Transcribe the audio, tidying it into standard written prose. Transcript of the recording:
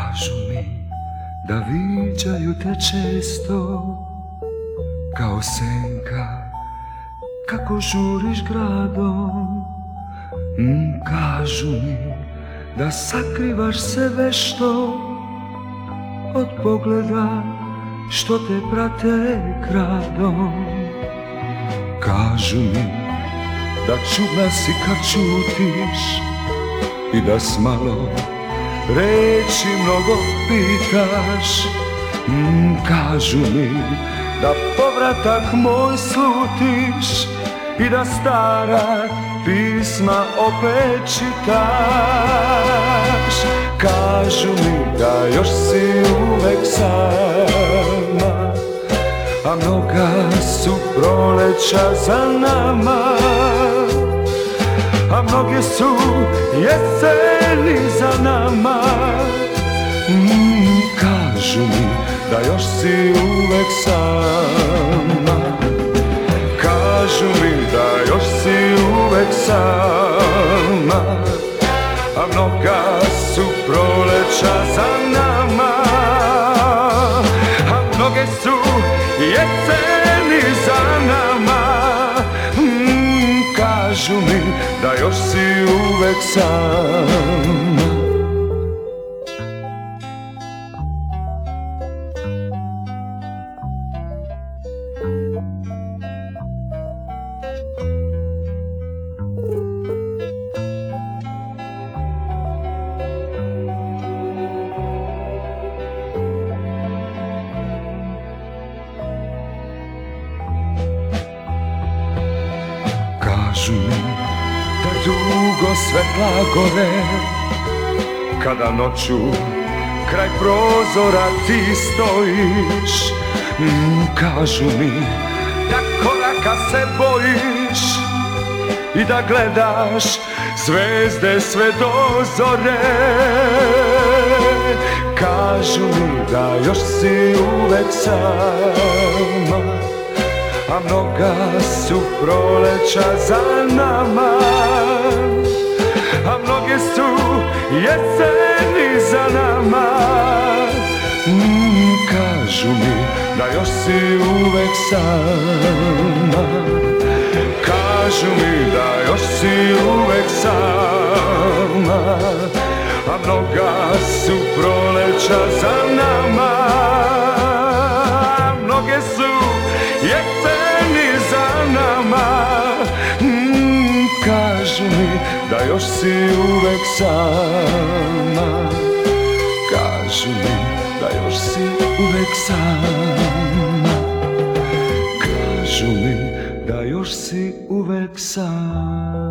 Kažu mi da viđaju te često, kao senka kako žuriš gradom. Kažu mi da sakrivaš se vešto od pogleda što te prate kradom. Kažu mi da čudna si kad čutiš i da s malo reći mnogo pitaš. Kažu mi da povratak moj slutiš i da stara pisma opet čitaš. Kažu mi da još si uvek sama, a mnoga su proleća za nama, a mnoge su jeseni za nama. Kažu mi da još si uvek sama, kažu mi da još si uvek sama, a mnoga su proleća za nama, a mnoge su jeseni za nama. Kažu mi da još si uvek sama. Kažu mi da dugo svetla gore, kada noću kraj prozora ti stojiš. Kažu mi da koraka se bojiš i da gledaš zvezde sve do zore. Kažu mi da još si uvek sama, a mnoga su proleća za nama, a mnoge su jeseni za nama. Kažu mi da još si uvek sama, kažu mi da još si uvek sama, a mnoga su proleća za nama, a mnoge su jeseni za nama. Kažu mi da još si uvek sama, kažu mi da još si uvek sama, kažu mi da još si uvek sama.